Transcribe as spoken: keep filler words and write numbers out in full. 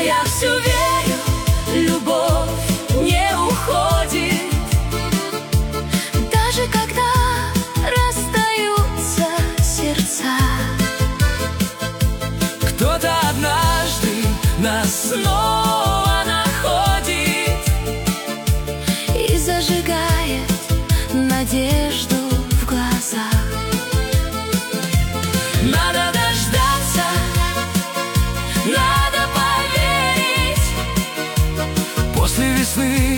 я все верю, любовь не уходит. Даже когда расстаются сердца, кто-то однажды нас снова находит и зажигает надежду в глазах. Надо дождаться, надо поверить. После весны